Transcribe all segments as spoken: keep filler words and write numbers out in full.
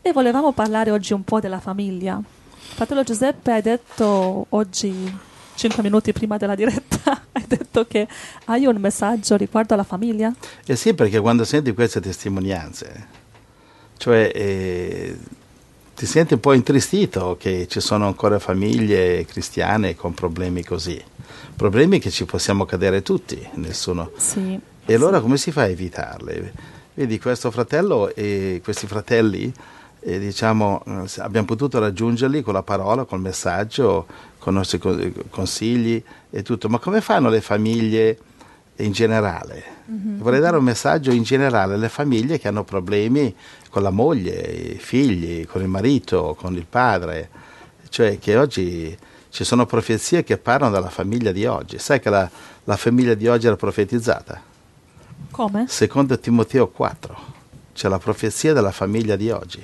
E volevamo parlare oggi un po' della famiglia. Fratello Giuseppe, hai detto oggi, cinque minuti prima della diretta, hai detto che hai un messaggio riguardo alla famiglia? Eh sì, perché quando senti queste testimonianze, cioè eh, ti senti un po' intristito che ci sono ancora famiglie cristiane con problemi così, problemi che ci possiamo cadere tutti, nessuno. Sì. E allora sì. come si fa a evitarle? Vedi, questo fratello e questi fratelli, eh, diciamo, abbiamo potuto raggiungerli con la parola, col messaggio, con i nostri consigli e tutto, ma come fanno le famiglie in generale? Mm-hmm. Vorrei dare un messaggio in generale alle famiglie che hanno problemi con la moglie, i figli, con il marito, con il padre, cioè che oggi ci sono profezie che parlano della famiglia di oggi. Sai che la, la famiglia di oggi era profetizzata? Come? Secondo Timoteo quattro c'è la profezia della famiglia di oggi,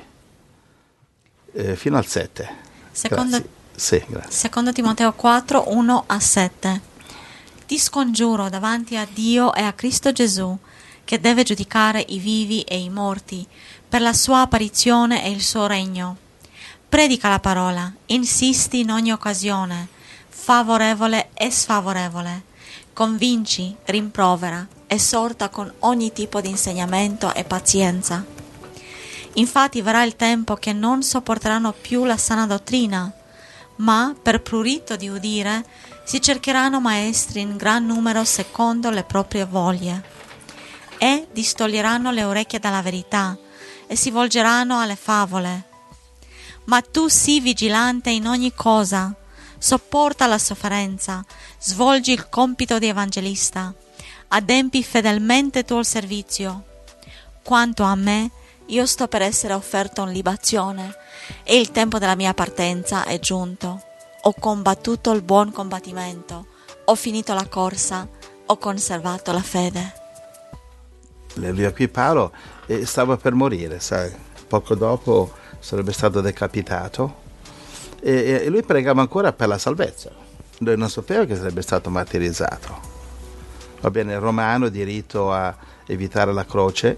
eh, fino al sette. Secondo, sì, grazie. Secondo Timoteo quattro, uno a sette. Ti scongiuro davanti a Dio e a Cristo Gesù, che deve giudicare i vivi e i morti per la sua apparizione e il suo regno. Predica la parola, insisti in ogni occasione, favorevole e sfavorevole, convinci, rimprovera, esorta con ogni tipo di insegnamento e pazienza. Infatti verrà il tempo che non sopporteranno più la sana dottrina, ma per prurito di udire si cercheranno maestri in gran numero secondo le proprie voglie, e distoglieranno le orecchie dalla verità e si volgeranno alle favole. Ma tu sii vigilante in ogni cosa, sopporta la sofferenza, svolgi il compito di evangelista, adempi fedelmente tuo servizio. Quanto a me, io sto per essere offerto in libazione e il tempo della mia partenza è giunto. Ho combattuto il buon combattimento, ho finito la corsa, ho conservato la fede. Lui qui Paolo eh, stava per morire, sai, poco dopo sarebbe stato decapitato e, e lui pregava ancora per la salvezza. Lui non sapeva che sarebbe stato martirizzato. Va bene, il romano diritto a evitare la croce,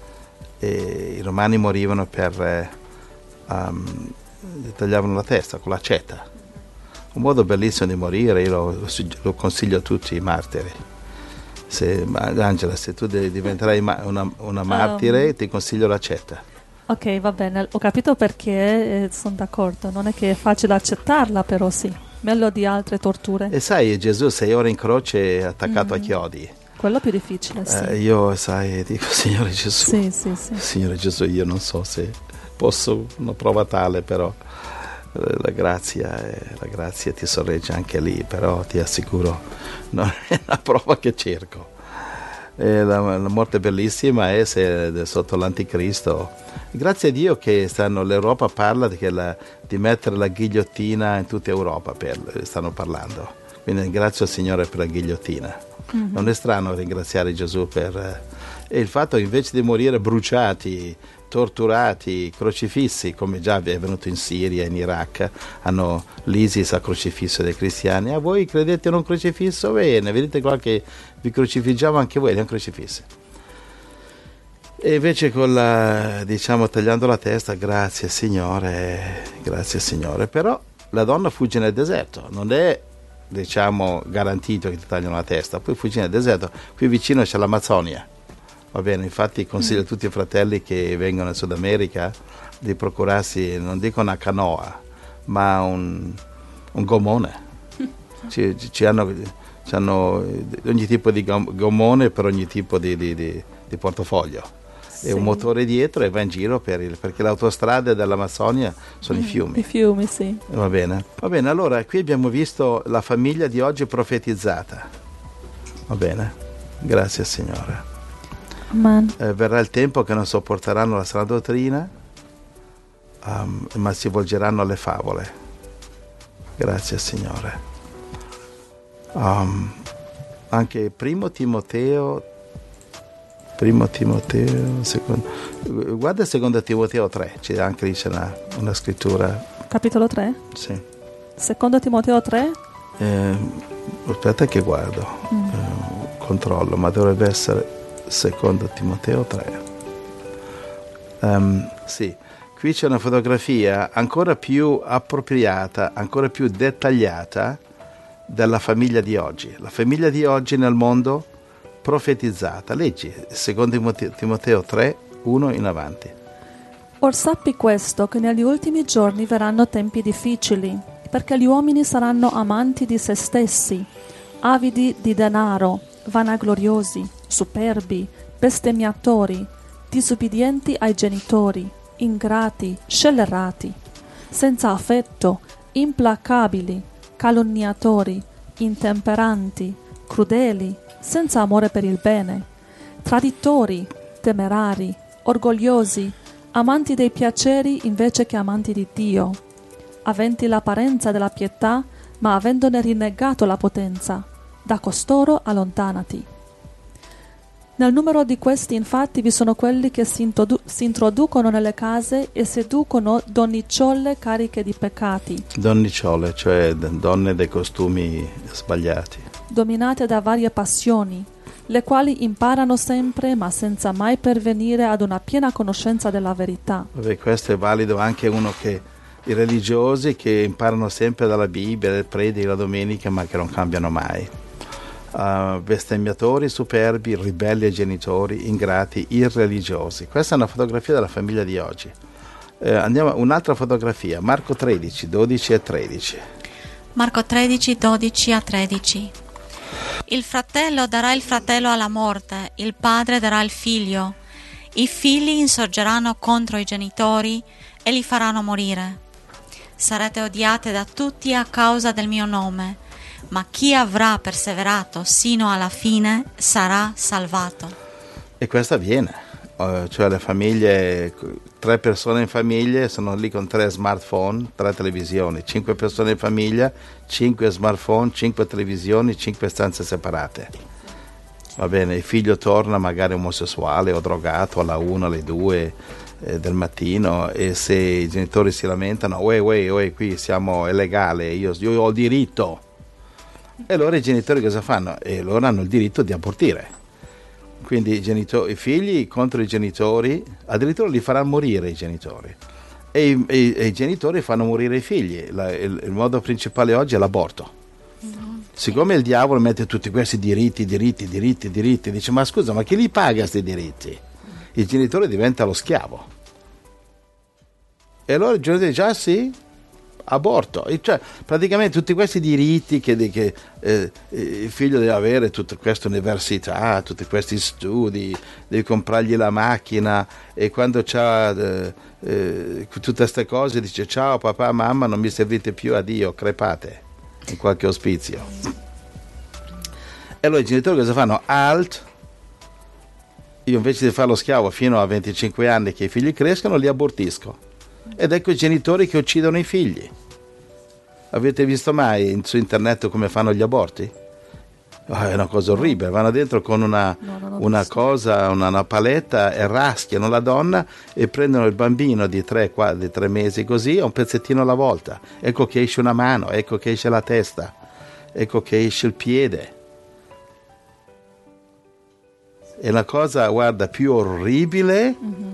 e i romani morivano per eh, um, gli tagliavano la testa con l'accetta. Un modo bellissimo di morire, io lo, lo consiglio a tutti i martiri. Se, Angela, se tu diventerai una, una martire, um, ti consiglio l'accetta. Ok, va bene, ho capito perché, eh, sono d'accordo. Non è che è facile accettarla, però sì, meglio di altre torture. E sai, Gesù sei ore in croce attaccato mm-hmm. a chiodi. Quello più difficile, sì. Eh, io, sai, dico, Signore Gesù, sì, sì, sì. Signore Gesù, io non so se posso, una prova tale, però la grazia, la grazia ti sorregge anche lì, però ti assicuro, non è una prova che cerco. E la, la morte bellissima è se sotto l'anticristo. Grazie a Dio che stanno, l'Europa parla di, la, di mettere la ghigliottina in tutta Europa, per, stanno parlando. Quindi ringrazio il Signore per la ghigliottina. Mm-hmm. Non è strano ringraziare Gesù per e il fatto invece di morire bruciati, torturati, crocifissi, come già è venuto in Siria e in Iraq, hanno l'ISIS ha crocifisso dei cristiani. A voi credete in un crocifisso? Bene, vedete qua che vi crocifiggiamo anche voi, li hanno crocifissi. E invece con la, diciamo, tagliando la testa, grazie Signore, grazie Signore. Però la donna fugge nel deserto, non è, diciamo, garantito che ti tagliano la testa, poi fugge nel deserto. Qui vicino c'è l'Amazzonia. Va bene, infatti consiglio a tutti i fratelli che vengono in Sud America di procurarsi, non dico una canoa, ma un, un gommone. Ci, ci, hanno, ci hanno ogni tipo di gommone per ogni tipo di, di, di, di portafoglio. Sì. E un motore dietro e va in giro per il, perché le autostrade dell'Amazzonia sono mm, i fiumi. I fiumi, sì. Va bene. Va bene, allora qui abbiamo visto la famiglia di oggi profetizzata. Va bene, grazie Signore. Eh, verrà il tempo che non sopporteranno la sana dottrina, um, ma si volgeranno alle favole. Grazie Signore. Um, anche primo Timoteo, primo Timoteo, secondo, guarda secondo Timoteo tre, c'è anche lì c'è una, una scrittura. Capitolo tre? Sì. Secondo Timoteo tre? Eh, aspetta che guardo, mm. eh, controllo, ma dovrebbe essere secondo Timoteo tre. Um, sì, qui c'è una fotografia ancora più appropriata, ancora più dettagliata della famiglia di oggi. La famiglia di oggi nel mondo profetizzata. Leggi, secondo Timoteo tre, uno in avanti. Or sappi questo, che negli ultimi giorni verranno tempi difficili, perché gli uomini saranno amanti di se stessi, avidi di denaro, vanagloriosi, superbi, bestemmiatori, disubbidienti ai genitori, ingrati, scellerati, senza affetto, implacabili, calunniatori, intemperanti, crudeli, senza amore per il bene, traditori, temerari, orgogliosi, amanti dei piaceri invece che amanti di Dio, aventi l'apparenza della pietà, ma avendone rinnegato la potenza. Da costoro allontanati. Nel numero di questi, infatti, vi sono quelli che si, introdu- si introducono nelle case e seducono donnicciole cariche di peccati. Donnicciole, cioè donne dei costumi sbagliati. Dominate da varie passioni, le quali imparano sempre, ma senza mai pervenire ad una piena conoscenza della verità. Vabbè, questo è valido anche uno che i religiosi che imparano sempre dalla Bibbia, predichi la domenica, ma che non cambiano mai. Uh, bestemmiatori, superbi, ribelli ai genitori, ingrati, irreligiosi. Questa è una fotografia della famiglia di oggi. Uh, andiamo a un'altra fotografia, Marco tredici, dodici e tredici. Marco tredici, dodici a tredici. Il fratello darà il fratello alla morte, il padre darà il figlio. I figli insorgeranno contro i genitori e li faranno morire. Sarete odiate da tutti a causa del mio nome, ma chi avrà perseverato sino alla fine sarà salvato. E questo avviene, uh, cioè le famiglie, tre persone in famiglia sono lì con tre smartphone, tre televisioni, cinque persone in famiglia, cinque smartphone, cinque televisioni, cinque stanze separate. Va bene, il figlio torna magari omosessuale o drogato alla una, alle due eh, del mattino, e se i genitori si lamentano, uè, uè, uè, qui siamo, è legale, io, io ho diritto. E allora i genitori cosa fanno? E loro hanno il diritto di abortire. Quindi i, genitori, i figli contro i genitori, addirittura li faranno morire i genitori. E i, e, e i genitori fanno morire i figli. La, il, il modo principale oggi è l'aborto. Mm-hmm. Siccome il diavolo mette tutti questi diritti, diritti, diritti, diritti, dice, ma scusa, ma chi li paga questi diritti? Il genitore diventa lo schiavo. E allora il genitore dice, ah sì? Aborto, e cioè praticamente tutti questi diritti che, che eh, il figlio deve avere, tutta questa università, tutti questi studi, devi comprargli la macchina, e quando c'ha eh, eh, tutte queste cose dice ciao papà, mamma, non mi servite più, addio, crepate in qualche ospizio. E allora i genitori cosa fanno? Alt, io invece di fare lo schiavo fino a venticinque anni che i figli crescano, li abortisco. Ed ecco i genitori che uccidono i figli. Avete visto mai su internet come fanno gli aborti? Oh, è una cosa orribile, vanno dentro con una, no, una cosa, una, una paletta, e raschiano la donna e prendono il bambino di tre, di tre mesi così, un pezzettino alla volta. Ecco che esce una mano, ecco che esce la testa, ecco che esce il piede. È la cosa, guarda, più orribile. Mm-hmm.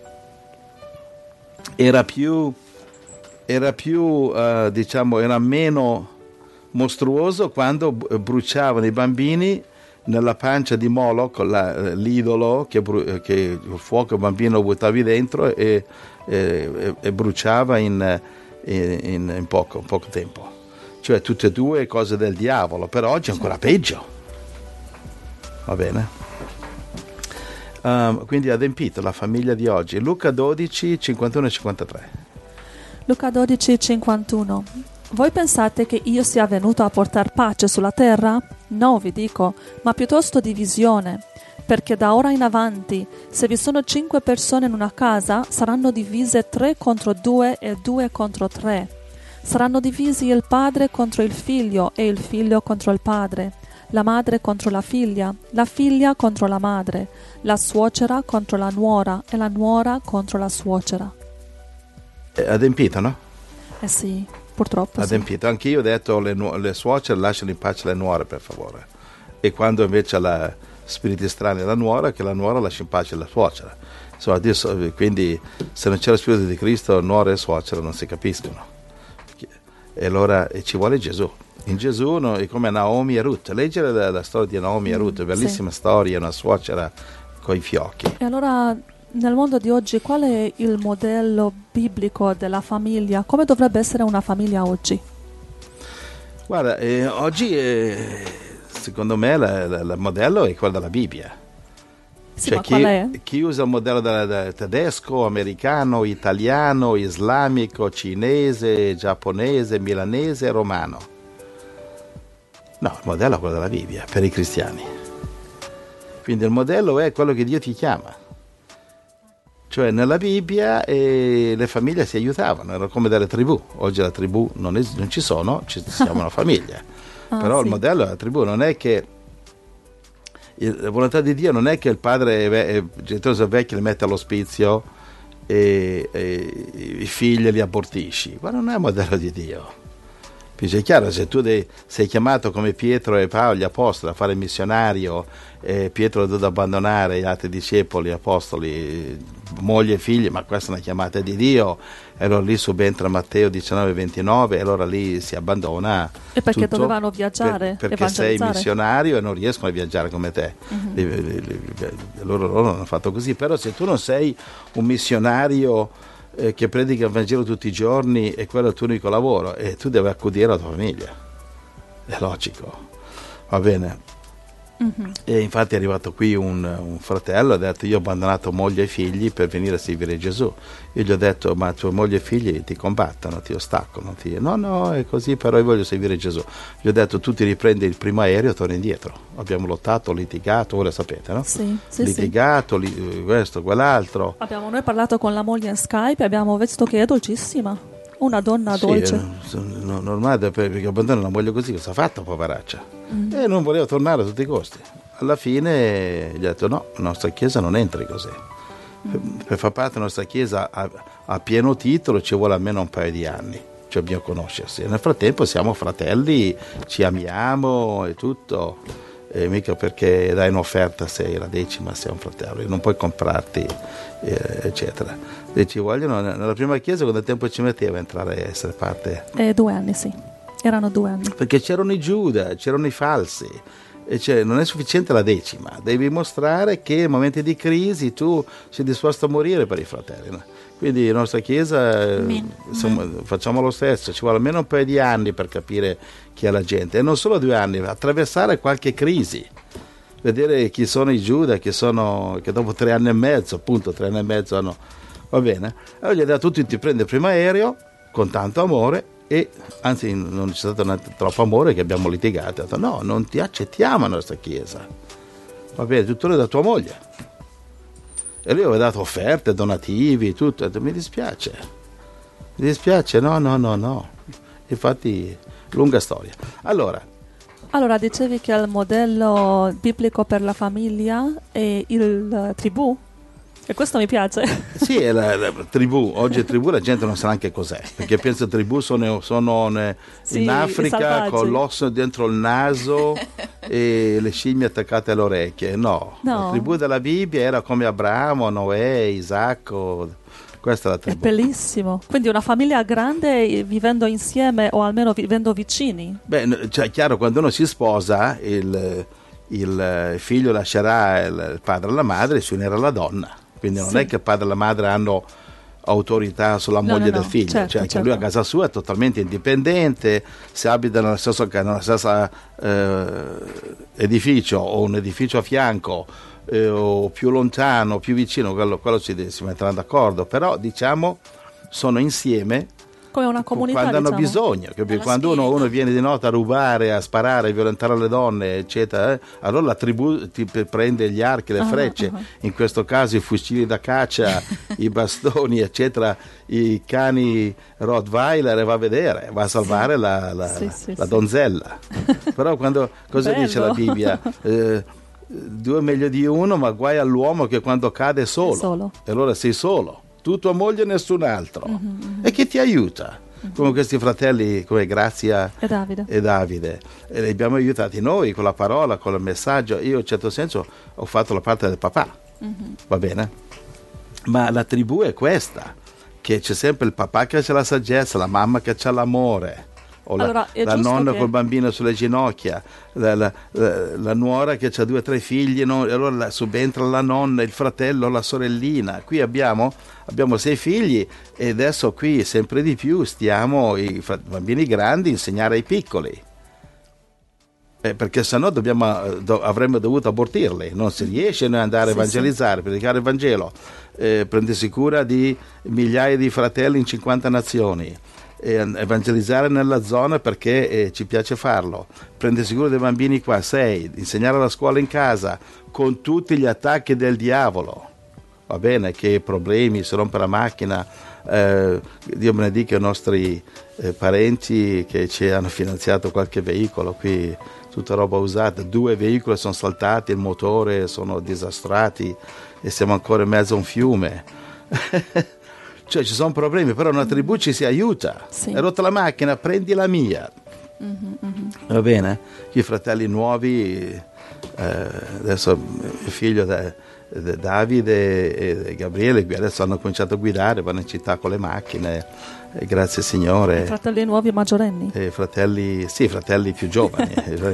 Era più, era più uh, diciamo, era meno mostruoso quando bruciavano i bambini nella pancia di Moloch, la, l'idolo che, che il fuoco il bambino buttavi dentro e, e, e bruciava in, in, in poco, poco tempo. Cioè tutte e due cose del diavolo, però oggi è ancora peggio. Va bene? Um, quindi adempito la famiglia di oggi. Luca dodici, cinquantuno e cinquantatré. Luca dodici, cinquantuno. Voi pensate che io sia venuto a portar pace sulla terra? No, vi dico, ma piuttosto divisione. Perché da ora in avanti, se vi sono cinque persone in una casa, saranno divise tre contro due e due contro tre. Saranno divisi il padre contro il figlio e il figlio contro il padre, la madre contro la figlia, la figlia contro la madre, la suocera contro la nuora e la nuora contro la suocera. È adempito, no? Eh sì, purtroppo adempito. Sì. Anche io ho detto le, nu- le suocere lasciano in pace le nuore, per favore. E quando invece la spiriti strani la nuora, che la nuora lascia in pace la suocera. Insomma, adesso, quindi se non c'è lo Spirito di Cristo, nuora e suocera non si capiscono. E allora e ci vuole Gesù. In Gesù no, è come Naomi e Ruth. Leggere la, la storia di Naomi mm, e Ruth, bellissima sì. storia, una suocera coi fiocchi. E allora nel mondo di oggi qual è il modello biblico della famiglia? Come dovrebbe essere una famiglia oggi? Guarda, eh, oggi eh, secondo me il modello è quello della Bibbia. Sì, cioè, ma chi, qual è? chi usa il modello da, da tedesco, americano, italiano, islamico, cinese, giapponese, milanese, romano. No, il modello è quello della Bibbia, per i cristiani. Quindi il modello è quello che Dio ti chiama. Cioè nella Bibbia eh, le famiglie si aiutavano, erano come delle tribù. Oggi la tribù non, es- non ci sono, ci siamo una famiglia. ah, Però sì. il modello è la tribù, non è che il, la volontà di Dio non è che il padre, il genitore vecchio li mette all'ospizio e, e i figli li abortisci. Ma non è il modello di Dio. Quindi è chiaro, se tu dei, sei chiamato come Pietro e Paolo, gli apostoli, a fare il missionario, eh, Pietro ha dovuto abbandonare gli altri discepoli, apostoli, moglie e figli, ma questa è una chiamata di Dio, e allora lì subentra Matteo diciannove ventinove, e allora lì si abbandona. E perché tutto dovevano viaggiare? Per, perché sei missionario e non riescono a viaggiare come te. Uh-huh. le, le, le, le, loro, loro hanno fatto così, però se tu non sei un missionario eh, che predica il Vangelo tutti i giorni e quello è il tuo unico lavoro, e tu devi accudire alla tua famiglia, è logico, va bene. Uh-huh. E infatti è arrivato qui un, un fratello, ha detto: io ho abbandonato moglie e figli per venire a servire Gesù. Io gli ho detto: ma tua moglie e figli ti combattono, ti ostacolo, ti... no no è così, però io voglio servire Gesù. Gli ho detto: tu ti riprendi il primo aereo e torni indietro. Abbiamo lottato, litigato, voi lo sapete, no? Sì, sì, litigato, sì. Li, questo, quell'altro. Abbiamo noi parlato con la moglie in Skype e abbiamo visto che è dolcissima, una donna sì, dolce. No, normale, perché abbandona una moglie così, cosa ha fatto, poveraccia? Mm. E non voleva tornare a tutti i costi. Alla fine gli ho detto: no, la nostra chiesa non entri così. Mm. Per, per far parte della nostra chiesa a, a pieno titolo ci vuole almeno un paio di anni, cioè bisogna conoscersi. E nel frattempo siamo fratelli, ci amiamo e tutto, e mica perché dai un'offerta sei la decima, sei un fratello, non puoi comprarti, eh, eccetera. E ci vogliono, nella prima chiesa quanto tempo ci metteva a entrare a essere parte? Eh, due anni, sì. Erano due anni. Perché c'erano i Giuda, c'erano i falsi, e cioè, non è sufficiente la decima, devi mostrare che in momenti di crisi tu sei disposto a morire per i fratelli. No? Quindi la nostra Chiesa insomma, facciamo lo stesso, ci vuole almeno un paio di anni per capire chi è la gente, e non solo due anni, attraversare qualche crisi, vedere chi sono i Giuda, chi sono, che dopo tre anni e mezzo, appunto tre anni e mezzo hanno, va bene, allora gli ha detto: tutti ti prende il primo aereo con tanto amore. E anzi non c'è stato neanche troppo amore, che abbiamo litigato. Ho detto: no, non ti accettiamo a nostra chiesa, va bene, tutto è da tua moglie. E lui aveva dato offerte, donativi, tutto. Ho detto: mi dispiace, mi dispiace, no, no, no, no. Infatti, lunga storia. Allora, allora dicevi che il modello biblico per la famiglia è il tribù? E questo mi piace. Sì, è la, la tribù. Oggi è tribù, la gente non sa neanche cos'è, perché pensa che tribù sono, sono ne, sì, in Africa con l'osso dentro il naso e le scimmie attaccate alle orecchie. No, no, la tribù della Bibbia era come Abramo, Noè, Isacco. Questa è la tribù. È bellissimo. Quindi una famiglia grande vivendo insieme, o almeno vivendo vicini. Beh, cioè, è chiaro, quando uno si sposa, il, il figlio lascerà il padre e la madre e si unirà alla donna. Quindi non sì. è che il padre e la madre hanno autorità sulla no, moglie no, del no. figlio, certo, cioè certo. che lui a casa sua è totalmente indipendente, se abita nello stesso, nello stesso eh, edificio o un edificio a fianco eh, o più lontano, più vicino, quello, quello si, si metterà d'accordo, però diciamo sono insieme come una comunità, quando hanno diciamo. bisogno, capito? Quando uno, uno viene di notte a rubare, a sparare, a violentare le donne, eccetera, eh, allora la tribù ti prende gli archi, le frecce, uh-huh, uh-huh. in questo caso i fucili da caccia, i bastoni, eccetera, i cani Rottweiler, e va a vedere, va a salvare sì. la, la, sì, sì, la sì. donzella. Però quando cosa Bello. dice la Bibbia? Eh, due meglio di uno, ma guai all'uomo che quando cade è solo. È solo. E allora sei solo. Tu, tua moglie e nessun altro. Mm-hmm, mm-hmm. E che ti aiuta? Mm-hmm. Come questi fratelli come Grazia e Davide. e Davide. E li abbiamo aiutati noi con la parola, con il messaggio. Io in certo senso ho fatto la parte del papà. Mm-hmm. Va bene? Ma la tribù è questa, che c'è sempre il papà che ha la saggezza, la mamma che ha l'amore, o la, allora, la nonna che... col bambino sulle ginocchia, la, la, la, la nuora che ha due o tre figli, no? E allora la, subentra la nonna, il fratello, la sorellina. Qui abbiamo, abbiamo sei figli e adesso qui sempre di più stiamo, i bambini grandi, insegnare ai piccoli. Eh, perché sennò dobbiamo, do, avremmo dovuto abortirli, non si riesce a andare a sì, evangelizzare, sì. predicare il Vangelo, eh, prendersi cura di migliaia di fratelli in cinquanta nazioni, eh, evangelizzare nella zona perché eh, ci piace farlo, prendersi cura dei bambini qua, sei, insegnare la scuola in casa con tutti gli attacchi del diavolo, va bene, che problemi, si rompe la macchina, eh, Dio benedica i nostri eh, parenti che ci hanno finanziato qualche veicolo qui, tutta roba usata, due veicoli sono saltati, il motore sono disastrati e siamo ancora in mezzo a un fiume. Cioè ci sono problemi, però una tribù ci si aiuta. Sì. Hai rotto la macchina, prendi la mia. Mm-hmm, mm-hmm. Va bene? I fratelli nuovi, eh, adesso il figlio da, da Davide e Gabriele adesso hanno cominciato a guidare, vanno in città con le macchine. Eh, grazie Signore. I fratelli nuovi maggiorenni? Eh, fratelli, sì, fratelli più giovani.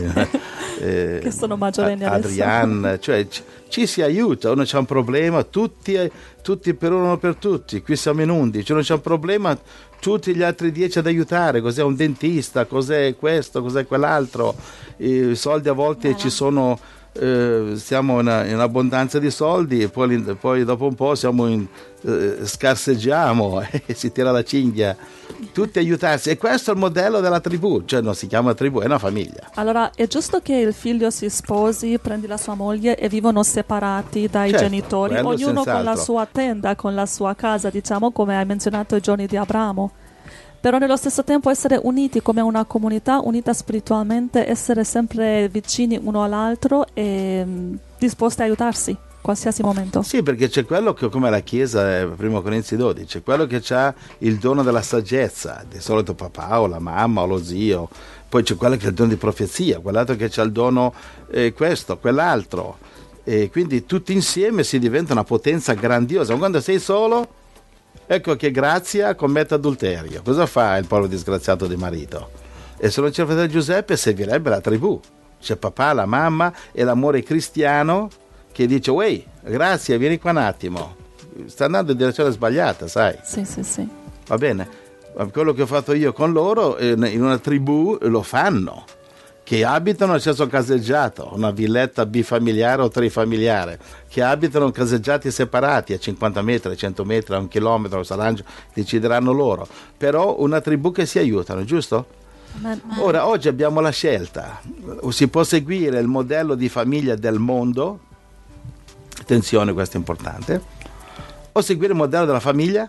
eh, che sono maggiorenni adesso. Adrian, cioè ci, ci si aiuta, uno c'ha un problema, tutti, tutti per uno per tutti, qui siamo in undici, uno c'ha un problema, tutti gli altri dieci ad aiutare, cos'è un dentista, cos'è questo, cos'è quell'altro, i soldi a volte Beh, ci sono... Eh, siamo in, in abbondanza di soldi e poi, poi dopo un po' siamo in, eh, scarseggiamo e si tira la cinghia, tutti aiutarsi, e questo è il modello della tribù, cioè non si chiama tribù, è una famiglia. Allora è giusto che il figlio si sposi, prendi la sua moglie e vivono separati dai certo, genitori, ognuno senz'altro. Con la sua tenda, con la sua casa, diciamo, come hai menzionato i giorni di Abramo, però nello stesso tempo essere uniti come una comunità, unita spiritualmente, essere sempre vicini uno all'altro e mh, disposti a aiutarsi qualsiasi momento. Sì, perché c'è quello che, come la Chiesa, eh, primo Corinzi dodici, c'è quello che ha il dono della saggezza, di solito papà o la mamma o lo zio, poi c'è quello che ha il dono di profezia, quell'altro che ha il dono eh, questo, quell'altro, e quindi tutti insieme si diventa una potenza grandiosa. Ma quando sei solo... Ecco che Grazia commette adulterio. Cosa fa il povero disgraziato di marito? E se non c'è il fratello Giuseppe servirebbe la tribù. C'è papà, la mamma e l'amore cristiano che dice: uè, Grazia, vieni qua un attimo. Sta andando in direzione sbagliata, sai? Sì, sì, sì. Va bene. Ma quello che ho fatto io con loro in una tribù lo fanno. Che abitano nel senso caseggiato, una villetta bifamiliare o trifamiliare, che abitano caseggiati separati a cinquanta metri, a cento metri, a un chilometro, saranno, decideranno loro, però una tribù che si aiutano, giusto? Ma, ma... Ora, oggi abbiamo la scelta, si può seguire il modello di famiglia del mondo, attenzione, questo è importante, o seguire il modello della famiglia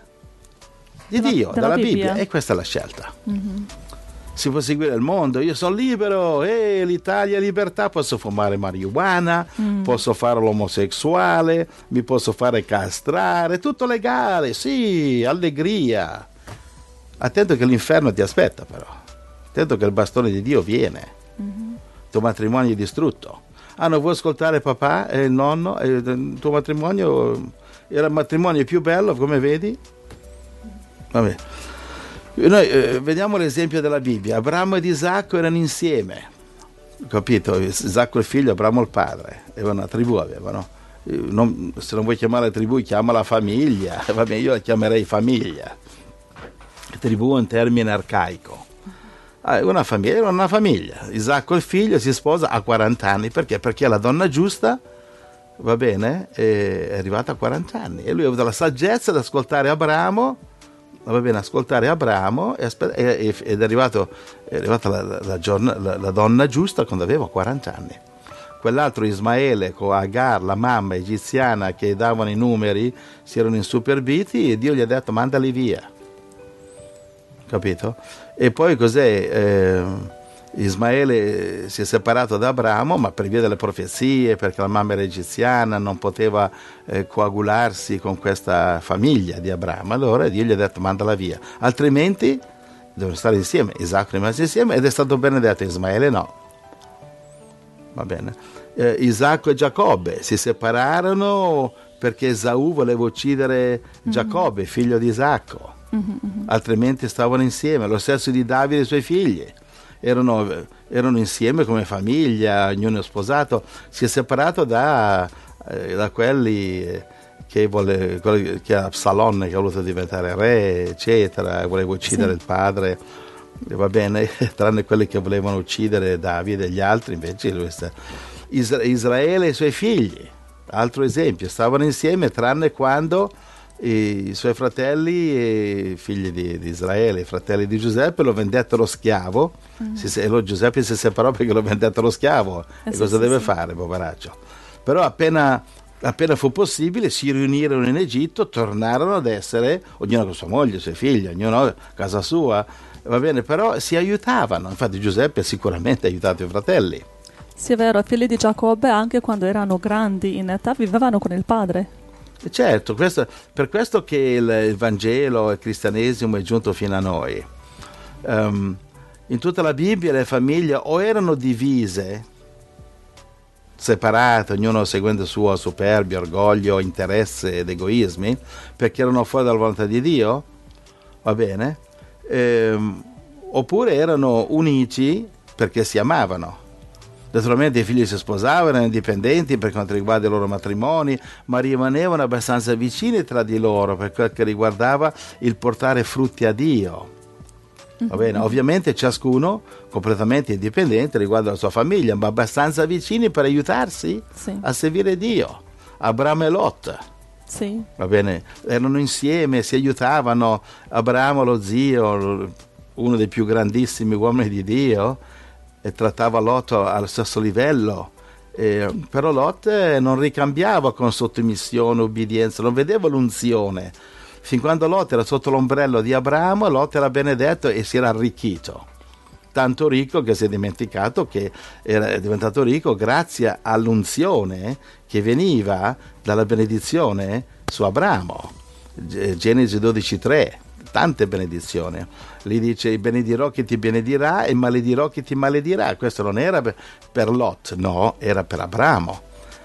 di della, Dio, della, della Bibbia. Bibbia, e questa è la scelta. Mm-hmm. Si può seguire il mondo, io sono libero, e eh, l'Italia è libertà, posso fumare marijuana, mm. posso fare l'omosessuale, mi posso fare castrare, tutto legale, sì, allegria. Attento che l'inferno ti aspetta però, attento che il bastone di Dio viene, mm-hmm. il tuo matrimonio è distrutto. Ah, non vuoi ascoltare papà e il nonno, e il tuo matrimonio era il matrimonio più bello, come vedi? Vabbè. Noi eh, vediamo l'esempio della Bibbia. Abramo ed Isacco erano insieme, capito? Isacco il figlio, Abramo il padre, avevano una tribù, avevano. Non, se non vuoi chiamare tribù, chiamala famiglia. Va bene, io la chiamerei famiglia. Tribù è un termine arcaico. Ah, una famiglia, era una famiglia. Isacco il figlio si sposa a quaranta anni, perché? Perché la donna giusta, va bene, è arrivata a quaranta anni e lui ha avuto la saggezza di ascoltare Abramo. Va bene, ascoltare Abramo ed è arrivato, è arrivata la, la, la, giorn- la, la donna giusta quando aveva quaranta anni. Quell'altro Ismaele con Agar, la mamma egiziana che davano i numeri, si erano insuperbiti e Dio gli ha detto mandali via, capito? E poi cos'è? Eh, Ismaele si è separato da Abramo, ma per via delle profezie, perché la mamma era egiziana, non poteva eh, coagularsi con questa famiglia di Abramo. Allora Dio gli ha detto mandala via, altrimenti devono stare insieme. Isacco è rimasto insieme ed è stato benedetto, Ismaele no. Va bene. Eh, Isacco e Giacobbe si separarono perché Esaù voleva uccidere Giacobbe, mm-hmm. figlio di Isacco, mm-hmm. altrimenti stavano insieme. Lo stesso di Davide e i suoi figli, erano, erano insieme come famiglia, ognuno è sposato. Si è separato da, eh, da quelli che, vole, che Absalom, che ha voluto diventare re, eccetera, voleva uccidere sì. il padre, va bene, tranne quelli che volevano uccidere Davide e gli altri, invece lui sta, Isra- Israele e i suoi figli, altro esempio, stavano insieme tranne quando i, i suoi fratelli, e figli di, di Israele, i fratelli di Giuseppe, lo vendettero schiavo, mm. si, e lo, Giuseppe si separò perché lo vendettero schiavo, eh, e sì, cosa sì, deve sì. fare, poveraccio? Però appena Appena fu possibile si riunirono in Egitto, tornarono ad essere, ognuno con sua moglie, i suoi figli, ognuno a casa sua, va bene, però si aiutavano. Infatti Giuseppe sicuramente ha aiutato i fratelli. Sì, è vero, i figli di Giacobbe anche quando erano grandi in età vivevano con il padre. E certo, questo, per questo che il, il Vangelo, il cristianesimo è giunto fino a noi. Um, in tutta la Bibbia le famiglie o erano divise, separate, ognuno seguendo il suo superbia, orgoglio, interesse ed egoismi, perché erano fuori dalla volontà di Dio, va bene, ehm, oppure erano uniti perché si amavano. Naturalmente i figli si sposavano, erano indipendenti per quanto riguarda i loro matrimoni, ma rimanevano abbastanza vicini tra di loro per quel che riguardava il portare frutti a Dio. Va bene, ovviamente ciascuno completamente indipendente riguardo alla sua famiglia, ma abbastanza vicini per aiutarsi sì. a servire Dio. Abramo e Lot, sì. va bene, erano insieme, si aiutavano. Abramo, lo zio, uno dei più grandissimi uomini di Dio, e trattava Lot allo stesso livello. Eh, però Lot non ricambiava con sottomissione, obbedienza, non vedeva l'unzione. Fin quando Lot era sotto l'ombrello di Abramo, Lot era benedetto e si era arricchito. Tanto ricco che si è dimenticato che era diventato ricco grazie all'unzione che veniva dalla benedizione su Abramo. Genesi dodici tre, tante benedizioni. Lì dice: benedirò chi ti benedirà e maledirò chi ti maledirà. Questo non era per Lot, no, era per Abramo.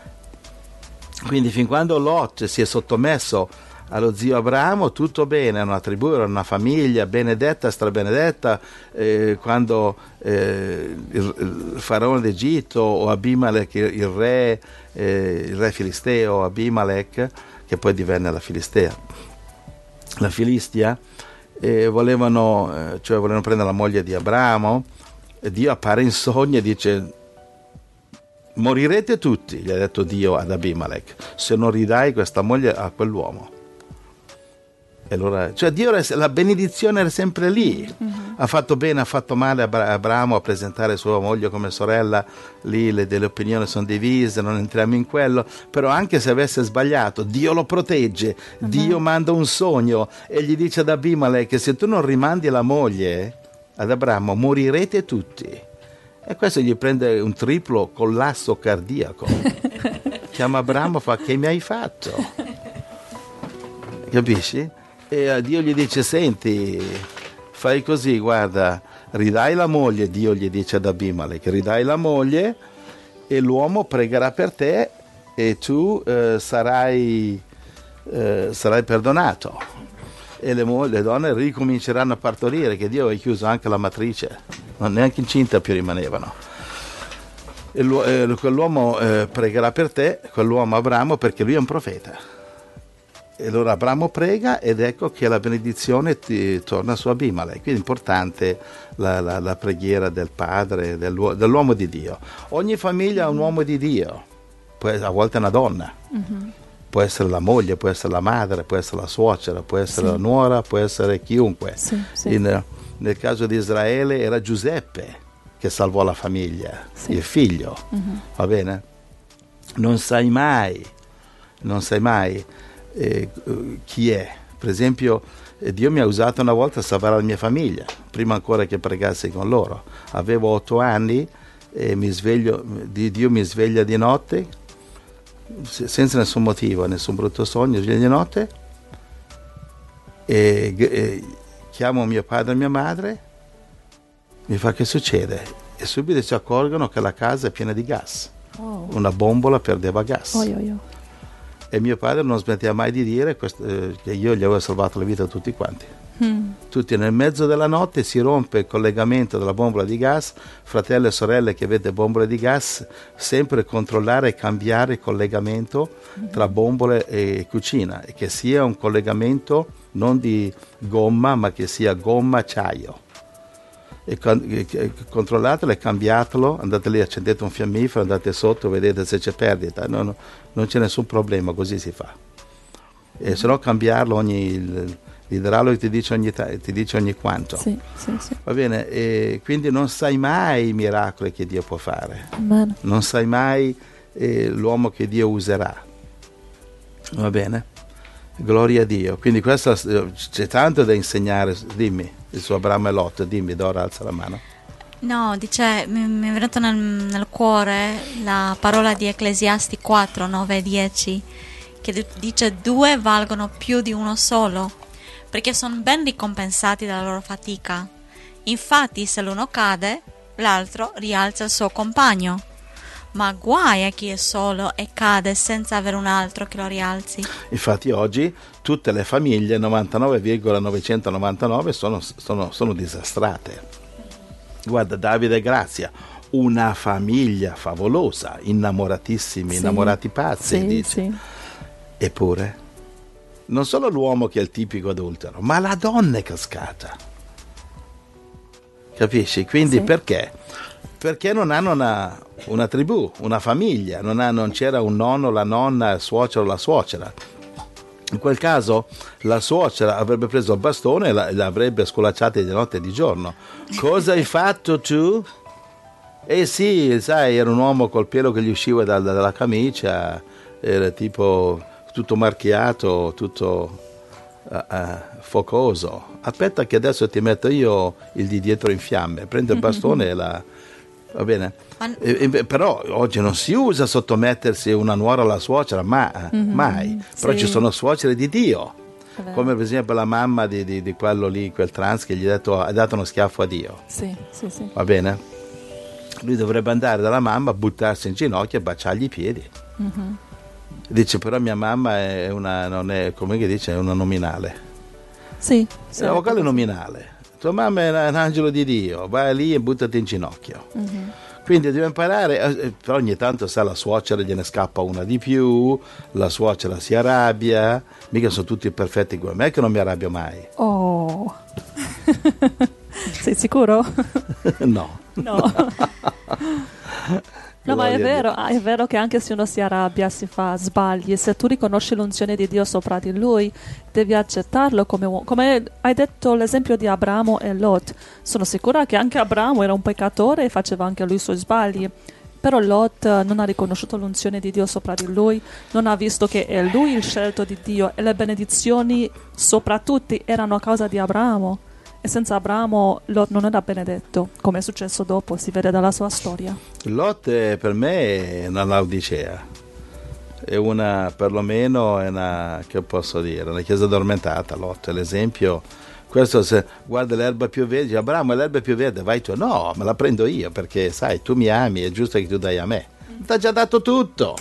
Quindi fin quando Lot si è sottomesso allo zio Abramo, tutto bene, era una tribù, era una famiglia benedetta, strabenedetta. Eh, quando eh, il, il faraone d'Egitto o Abimelech, il, il re eh, il re filisteo Abimelech, che poi divenne la Filistea, la Filistia, eh, volevano, eh, cioè volevano prendere la moglie di Abramo, e Dio appare in sogno e dice: morirete tutti, gli ha detto Dio ad Abimelech, se non ridai questa moglie a quell'uomo. E allora, cioè Dio, la benedizione era sempre lì. Mm-hmm. Ha fatto bene, ha fatto male Abramo a presentare sua moglie come sorella, lì le, le opinioni sono divise, non entriamo in quello, però anche se avesse sbagliato Dio lo protegge. Mm-hmm. Dio manda un sogno e gli dice ad Abimelech che se tu non rimandi la moglie ad Abramo morirete tutti. E questo gli prende un triplo collasso cardiaco. Chiama Abramo e fa: che mi hai fatto? Capisci? E Dio gli dice: senti, fai così, guarda, ridai la moglie. Dio gli dice ad Abimelech: ridai la moglie e l'uomo pregherà per te e tu eh, sarai, eh, sarai perdonato. E le, mo- le donne ricominceranno a partorire, che Dio ha chiuso anche la matrice, non neanche incinta più rimanevano. E l'u- eh, quell'uomo eh, pregherà per te, quell'uomo Abramo, perché lui è un profeta. E allora Abramo prega ed ecco che la benedizione ti torna su Abimelech. Quindi è importante la, la, la preghiera del padre, dell'uo- dell'uomo di Dio. Ogni famiglia ha un uomo di Dio, poi a volte è una donna, mm-hmm. può essere la moglie, può essere la madre, può essere la suocera, può essere sì. la nuora, può essere chiunque. Sì, sì. In, nel caso di Israele era Giuseppe che salvò la famiglia, sì. il figlio, mm-hmm. va bene? Non sai mai, non sai mai Eh, chi è. Per esempio eh, Dio mi ha usato una volta a salvare la mia famiglia prima ancora che pregassi con loro. Avevo otto anni e mi sveglio, Dio mi sveglia di notte senza nessun motivo, nessun brutto sogno, sveglia di notte e, e chiamo mio padre e mia madre, mi fa: che succede? E subito si accorgono che la casa è piena di gas, oh. una bombola perdeva gas. Oh, oh, oh. E mio padre non smetteva mai di dire questo, eh, che io gli avevo salvato la vita a tutti quanti. Mm. Tutti nel mezzo della notte si rompe il collegamento della bombola di gas, fratelli e sorelle che avete bombole di gas, sempre controllare e cambiare il collegamento mm. tra bombole e cucina, e che sia un collegamento non di gomma ma che sia gomma-acciaio. E con, e, controllatelo e cambiatelo, andate lì, accendete un fiammifero, andate sotto, vedete se c'è perdita, no, no, non c'è nessun problema, così si fa. E se no cambiarlo ogni... L'idraulico ti dice ogni, ti dice ogni quanto. Sì, sì, sì. Va bene, e quindi non sai mai i miracoli che Dio può fare. Amen. Non sai mai eh, l'uomo che Dio userà. Va bene? Gloria a Dio. Quindi questo, c'è tanto da insegnare. Dimmi, il suo Abramo e Lot, dimmi, Dora, alza la mano. No, dice, mi, mi è venuto nel, nel cuore la parola di Ecclesiasti quattro, nove e dieci, che dice: due valgono più di uno solo, perché sono ben ricompensati dalla loro fatica. Infatti, se l'uno cade, l'altro rialza il suo compagno. Ma guai a chi è solo e cade senza avere un altro che lo rialzi. Infatti oggi tutte le famiglie, novantanove virgola novecentonovantanove, sono, sono, sono disastrate. Guarda, Davide e Grazia, una famiglia favolosa, innamoratissimi, sì, innamorati pazzi, sì, dice. Sì. Eppure non solo l'uomo che è il tipico adultero, ma la donna è cascata. Capisci? Quindi sì. Perché? Perché non hanno una, una tribù, una famiglia, non, ha, non c'era un nonno, la nonna, il suocero, la suocera. In quel caso la suocera avrebbe preso il bastone e la, l'avrebbe sculacciata di notte e di giorno. Cosa hai fatto tu? Eh sì, sai, era un uomo col pelo che gli usciva da, da, dalla camicia, era tipo... tutto marchiato, tutto uh, uh, focoso. Aspetta che adesso ti metto io il di dietro in fiamme, prende il bastone e la... va bene? E, e, però oggi non si usa sottomettersi una nuora alla suocera, ma mm-hmm, mai. Però sì. Ci sono suocere di Dio, come per esempio la mamma di, di, di quello lì, quel trans che gli ha dato, ha dato uno schiaffo a Dio. Sì, sì, sì. Va bene? Lui dovrebbe andare dalla mamma, buttarsi in ginocchio e baciargli i piedi. Mm-hmm. Dice, però mia mamma è una, non è, come che dice, è una nominale. Sì. sì è una vocale nominale. Tua mamma è un angelo di Dio, vai lì e buttati in ginocchio. Mm-hmm. Quindi devi imparare, però ogni tanto sa la suocera gliene scappa una di più, la suocera si arrabbia, mica sono tutti perfetti come me che non mi arrabbio mai. Oh. Sei sicuro? No. No. No, ma è vero, è vero che anche se uno si arrabbia, si fa sbagli, se tu riconosci l'unzione di Dio sopra di lui, devi accettarlo come uomo. Come hai detto l'esempio di Abramo e Lot, sono sicura che anche Abramo era un peccatore e faceva anche lui i suoi sbagli, però Lot non ha riconosciuto l'unzione di Dio sopra di lui, non ha visto che è lui il scelto di Dio e le benedizioni sopra tutti erano a causa di Abramo. E senza Abramo Lot non era benedetto, come è successo dopo, si vede dalla sua storia. Lot è, per me è una laodicea, è una, perlomeno è una, che posso dire, una chiesa addormentata. Lot è l'esempio, questo se guarda l'erba più verde, dice, Abramo l'erba è più verde, vai tu, no, me la prendo io perché sai, tu mi ami, è giusto che tu dai a me, ti ha già dato tutto.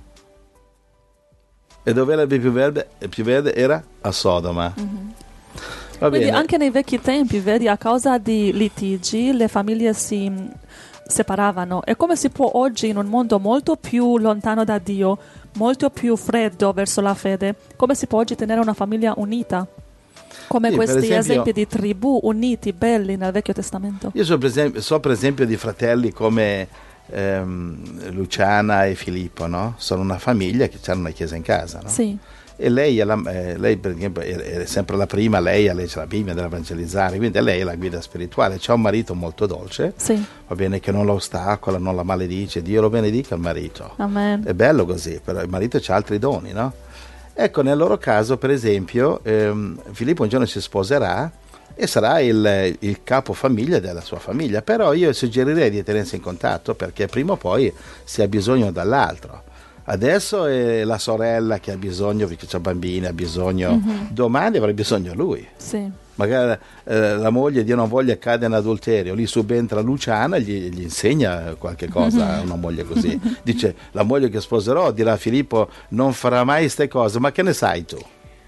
E dove l'erba più verde, più verde era? A Sodoma. Mm-hmm. Quindi anche nei vecchi tempi, vedi, a causa di litigi le famiglie si separavano. E come si può oggi, in un mondo molto più lontano da Dio, molto più freddo verso la fede, come si può oggi tenere una famiglia unita? Come sì, questi esempio, esempi di tribù uniti, belli nel Vecchio Testamento. Io so per esempio, so per esempio di fratelli come ehm, Luciana e Filippo, no? Sono una famiglia che hanno una chiesa in casa, no? Sì. E lei, è la, eh, lei per esempio, è, è sempre la prima, lei ha legge la Bibbia, deve evangelizzare, quindi lei è la guida spirituale. C'ha un marito molto dolce, sì. Va bene, che non lo ostacola, non la maledice, Dio lo benedica il marito. Amen. È bello così, però il marito ha altri doni, no? Ecco, nel loro caso, per esempio, ehm, Filippo un giorno si sposerà e sarà il, il capofamiglia della sua famiglia, però io suggerirei di tenersi in contatto perché prima o poi si ha bisogno dall'altro. Adesso è la sorella che ha bisogno perché c'ha bambini, ha bisogno, mm-hmm. Domani avrà bisogno lui. Sì. magari eh, la moglie Dio non voglia cade in adulterio, lì subentra Luciana e gli, gli insegna qualche cosa a una moglie così, dice la moglie che sposerò dirà a Filippo non farà mai queste cose, ma che ne sai tu?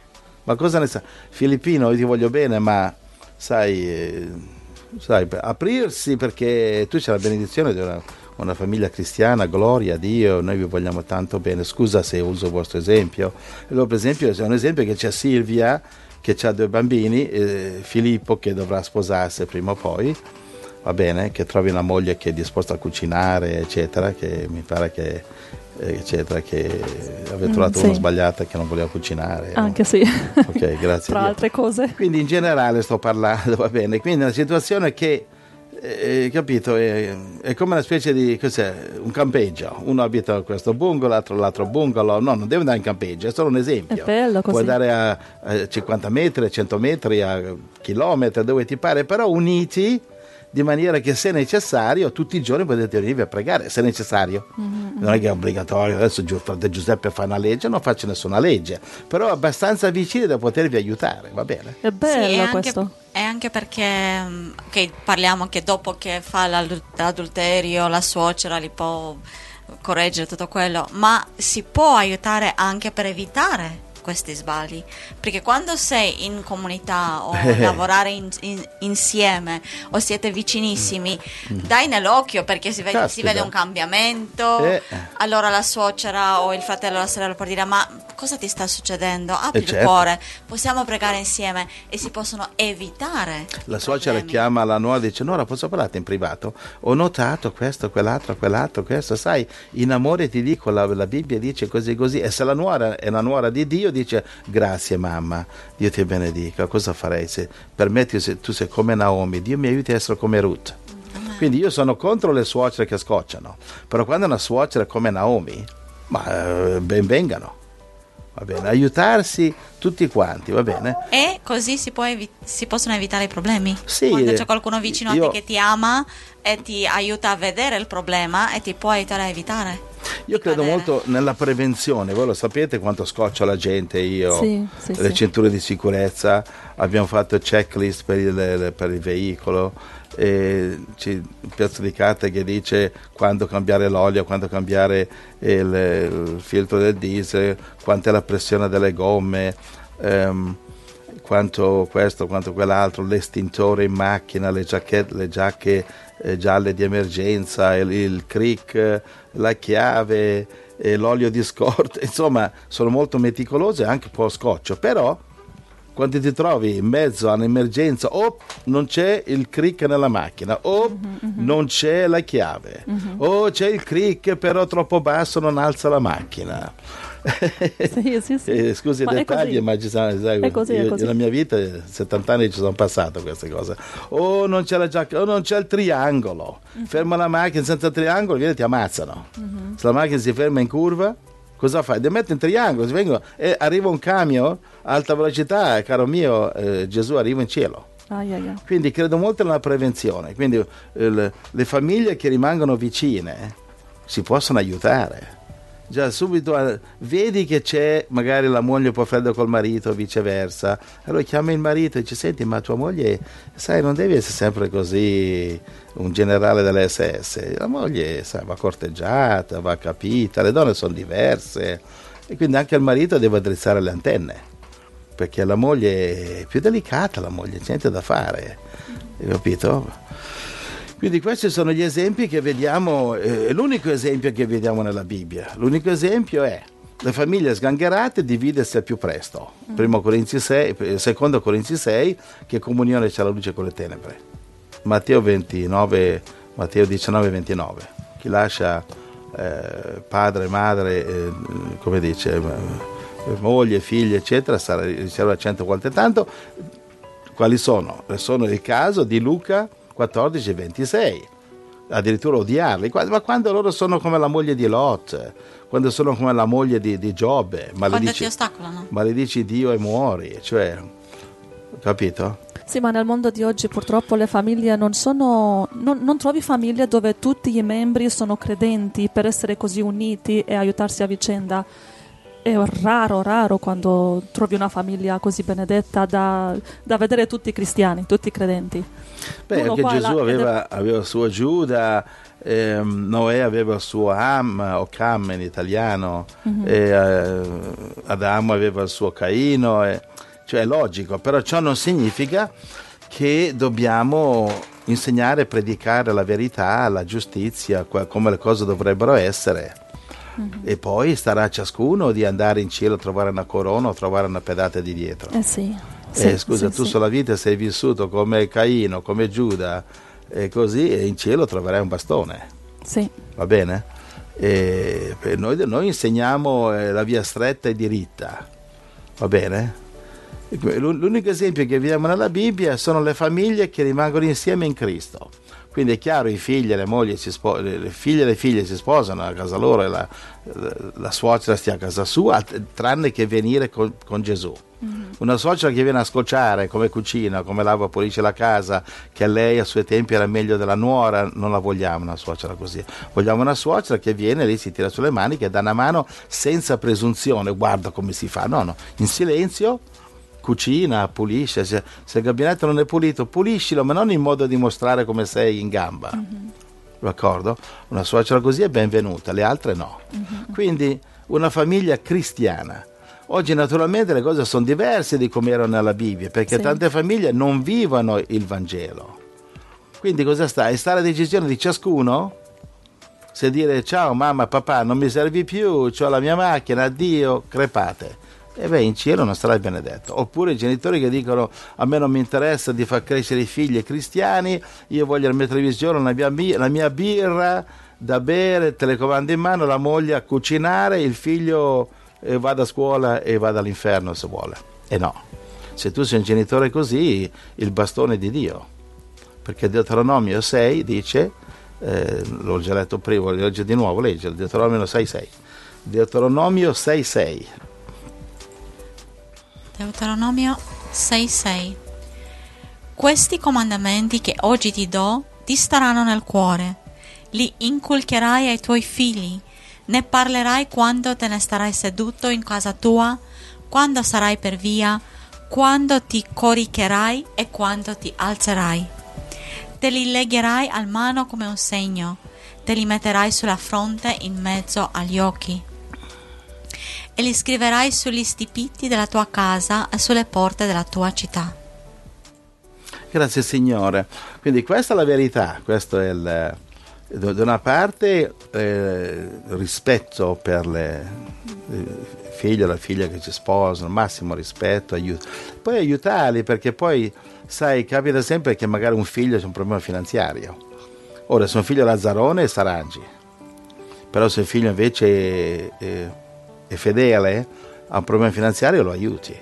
Ma cosa ne sai? Filippino, io ti voglio bene, ma sai, eh, sai aprirsi, perché tu c'è la benedizione di una, una famiglia cristiana, gloria a Dio, noi vi vogliamo tanto bene. Scusa se uso il vostro esempio. Allora, per esempio, c'è un esempio che c'è Silvia che ha due bambini, eh, Filippo che dovrà sposarsi prima o poi, va bene, che trovi una moglie che è disposta a cucinare, eccetera, che mi pare che eccetera, che aveva trovato mm, sì. una sbagliata che non voleva cucinare. Anche no? Sì. Ok, grazie. Tra altre cose. Quindi in generale sto parlando, va bene. Quindi è una situazione che, eh, capito, è, è come una specie di, cos'è, un campeggio. Uno abita in questo bungalow, l'altro l'altro bungalow. No, non deve andare in campeggio, è solo un esempio. È bello così. Puoi andare a, a cinquanta metri, a cento metri, a chilometri, dove ti pare, però uniti, di maniera che se necessario tutti i giorni potete venire a pregare, se necessario. Mm-hmm. Non è che è obbligatorio, adesso frate Giuseppe fa una legge, non faccio nessuna legge, però abbastanza vicini da potervi aiutare, va bene? È bello sì, è questo. Anche, è anche perché okay, parliamo che dopo che fa l'adulterio la suocera li può correggere tutto quello, ma si può aiutare anche per evitare questi sbagli, perché quando sei in comunità o eh. lavorare in, in, insieme o siete vicinissimi, mm. dai nell'occhio, perché si vede, si vede un cambiamento, eh. allora la suocera o il fratello o la sorella può dire ma cosa ti sta succedendo? Apri eh il certo. cuore, possiamo pregare insieme e si possono evitare la suocera chiama la nuora e dice Nora, posso parlarti in privato? Ho notato questo, quell'altro, quell'altro, questo, sai, in amore ti dico, la, la Bibbia dice così così, e se la nuora è una nuora di Dio dice grazie mamma, Dio ti benedica, cosa farei se per me se tu sei come Naomi, Dio mi aiuti a essere come Ruth. Quindi io sono contro le suocere che scocciano, però quando una suocera è come Naomi, ma eh, ben vengano, va bene, aiutarsi tutti quanti, va bene, e così si, può evi- si possono evitare i problemi. Sì, quando c'è qualcuno vicino io, a te che ti ama e ti aiuta a vedere il problema e ti può aiutare a evitare. Io credo cadere. molto nella prevenzione, voi lo sapete quanto scoccia la gente, io, sì, sì, le sì. cinture di sicurezza, abbiamo fatto checklist per il, per il veicolo, e c'è un pezzo di carta che dice quando cambiare l'olio, quando cambiare il, il filtro del diesel, quanta è la pressione delle gomme, ehm, quanto questo, quanto quell'altro, l'estintore in macchina, le giacche, le giacche eh, gialle di emergenza, il, il crick, la chiave, eh, l'olio di scorta, insomma sono molto meticoloso e anche un po' scoccio, però quando ti trovi in mezzo a un'emergenza o non c'è il crick nella macchina o mm-hmm, mm-hmm. non c'è la chiave mm-hmm. o c'è il crick però troppo basso, non alza la macchina. Sì, sì, sì. Eh, scusi i dettagli, ma ci sono, sai, è così, io, è così. Nella mia vita settanta anni ci sono passato queste cose. O non c'è la giacca, o non c'è il triangolo. Uh-huh. Ferma la macchina senza triangolo, vieni, ti ammazzano. Uh-huh. Se la macchina si ferma in curva, cosa fai? Devi mettere in triangolo, si vengono, e arriva un camion a alta velocità, caro mio, eh, Gesù arriva in cielo. Ah, yeah, yeah. Quindi credo molto nella prevenzione. Quindi eh, le famiglie che rimangono vicine si possono aiutare. Già subito eh, vedi che c'è magari la moglie un po' fredda col marito o viceversa, allora chiama il marito e dice senti ma tua moglie sai non devi essere sempre così un generale dell'esse esse, la moglie sai, va corteggiata, va capita, le donne sono diverse e quindi anche il marito deve addrizzare le antenne perché la moglie è più delicata, la moglie c'è niente da fare, hai capito? Quindi questi sono gli esempi che vediamo, eh, l'unico esempio che vediamo nella Bibbia. L'unico esempio è le famiglie sgangherate dividersi al più presto. Mm. Primo Corinzi sei, secondo Corinzi sei, che comunione c'è la luce con le tenebre. Matteo ventinove, Matteo diciannove ventinove. Chi lascia eh, padre, madre, eh, come dice, moglie, figli, eccetera, sarà riceverà cento volte tanto. Quali sono? Sono il caso di Luca quattordici ventisei, addirittura odiarli, ma quando loro sono come la moglie di Lot, quando sono come la moglie di, di Giobbe, maledici, maledici Dio e muori, cioè, capito? Sì, ma nel mondo di oggi purtroppo le famiglie non sono, non, non trovi famiglie dove tutti i membri sono credenti per essere così uniti e aiutarsi a vicenda. è raro, raro quando trovi una famiglia così benedetta da, da vedere tutti cristiani, tutti credenti. Beh, Uno perché qua Gesù la- aveva, aveva il suo Giuda, ehm, Noè aveva il suo Ham o Cam in italiano, Mhm. e, eh, Adamo aveva il suo Caino, e- cioè è logico, però ciò non significa che dobbiamo insegnare e predicare la verità, la giustizia, qua- come le cose dovrebbero essere. Mhm. E poi starà a ciascuno di andare in cielo a trovare una corona o trovare una pedata di dietro. Eh sì. Eh, Sì, scusa, sì, tu sì. sulla vita sei vissuto come Caino, come Giuda, e così, e in cielo troverai un bastone, Sì. va bene? E per noi, noi insegniamo eh, la via stretta e diritta, va bene? E que- l'un- L'unico esempio che vediamo nella Bibbia sono le famiglie che rimangono insieme in Cristo. Quindi è chiaro, i figli e le mogli si spo- le le figlie e le figlie si sposano a casa loro e la, la suocera stia a casa sua, tranne che venire con, con Gesù. Una suocera che viene a scocciare come cucina, come lava, pulisce la casa, che lei a suoi tempi era meglio della nuora, non la vogliamo una suocera così. Vogliamo una suocera che viene lì, si tira sulle mani, che dà una mano senza presunzione, guarda come si fa, no, no, in silenzio, cucina, pulisce, se, se il gabinetto non è pulito, puliscilo, ma non in modo di mostrare come sei in gamba. Mhm. D'accordo? Una suocera così è benvenuta, le altre no. Mhm. Quindi una famiglia cristiana. Oggi naturalmente le cose sono diverse di come erano nella Bibbia, perché Sì. tante famiglie non vivono il Vangelo. Quindi cosa sta? È sta la decisione di ciascuno? Se dire ciao mamma, papà, non mi servi più, ho la mia macchina, addio, crepate. E beh, in cielo non sarai benedetto. Oppure i genitori che dicono a me non mi interessa di far crescere i figli cristiani, io voglio la mia televisione, la mia, bi- la mia birra da bere, telecomando in mano, la moglie a cucinare, il figlio eh, vada a scuola e vada all'inferno se vuole. E no, se tu sei un genitore così, il bastone è di Dio. Perché Deuteronomio sei dice, eh, l'ho già letto prima, lo leggo di nuovo, legge il Deuteronomio sei sei. Deuteronomio sei sei. Deuteronomio sei sei. Questi comandamenti che oggi ti do ti staranno nel cuore, li inculcherai ai tuoi figli, ne parlerai quando te ne starai seduto in casa tua, quando sarai per via, quando ti coricherai e quando ti alzerai. Te li legherai al mano come un segno, te li metterai sulla fronte in mezzo agli occhi. E li scriverai sugli stipiti della tua casa e sulle porte della tua città. Grazie Signore. Quindi questa è la verità, questo è il, da una parte eh, rispetto per le eh, figlie o la figlia che ci sposano, massimo rispetto, aiuto. Poi aiutarli, perché poi sai, capita sempre che magari un figlio c'è un problema finanziario. Ora se un figlio è lazzarone s'arrangi, però se il figlio invece è, è, è fedele, ha un problema finanziario, lo aiuti.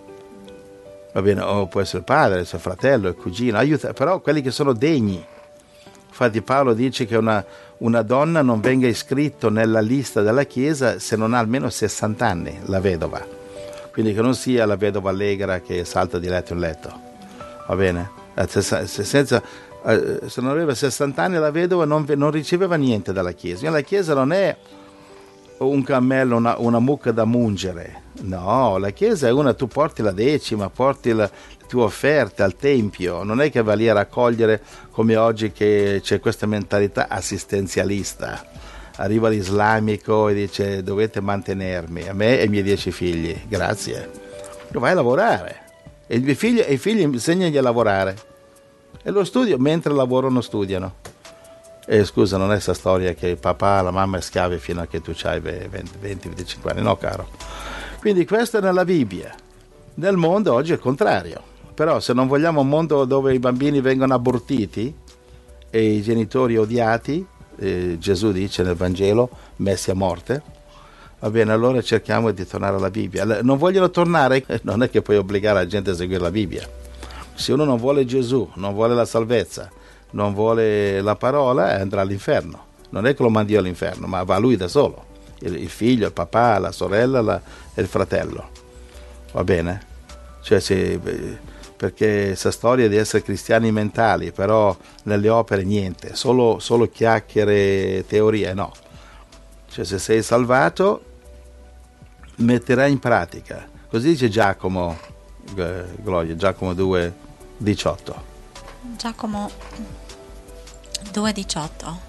Va bene, o può essere il padre, il suo fratello, il cugino, aiuta, però quelli che sono degni. Infatti Paolo dice che una, una donna non venga iscritta nella lista della Chiesa se non ha almeno sessanta anni, la vedova. Quindi che non sia la vedova allegra che salta di letto in letto. Va bene? Se, senza, se non aveva sessanta anni la vedova non, non riceveva niente dalla Chiesa. La Chiesa non è un cammello, una, una mucca da mungere. No, la Chiesa è una, tu porti la decima, porti la, le tue offerte al Tempio, non è che va lì a raccogliere come oggi che c'è questa mentalità assistenzialista. Arriva l'islamico e dice dovete mantenermi, a me e ai miei dieci figli, grazie. Vai a lavorare. E i figli, e i figli insegnagli a lavorare. E lo studio, mentre lavorano studiano. E scusa, non è questa storia che il papà, la mamma è schiavi fino a che tu hai venti venticinque anni, no caro. Quindi questo è nella Bibbia. Nel mondo oggi è il contrario. Però se non vogliamo un mondo dove i bambini vengono abortiti e i genitori odiati, eh, Gesù dice nel Vangelo, messi a morte, va bene, allora cerchiamo di tornare alla Bibbia. Non vogliono tornare, non è che puoi obbligare la gente a seguire la Bibbia. Se uno non vuole Gesù, non vuole la salvezza, non vuole la parola, andrà all'inferno. Non è che lo mandi io all'inferno, ma va lui da solo. Il, il figlio, il papà, la sorella la, e il fratello. Va bene? Cioè, se, perché questa storia di essere cristiani mentali, però nelle opere niente, solo, solo chiacchiere, teorie, no. Cioè, se sei salvato, metterà in pratica. Così dice Giacomo, eh, Gloria, Giacomo due diciotto. Giacomo due diciotto.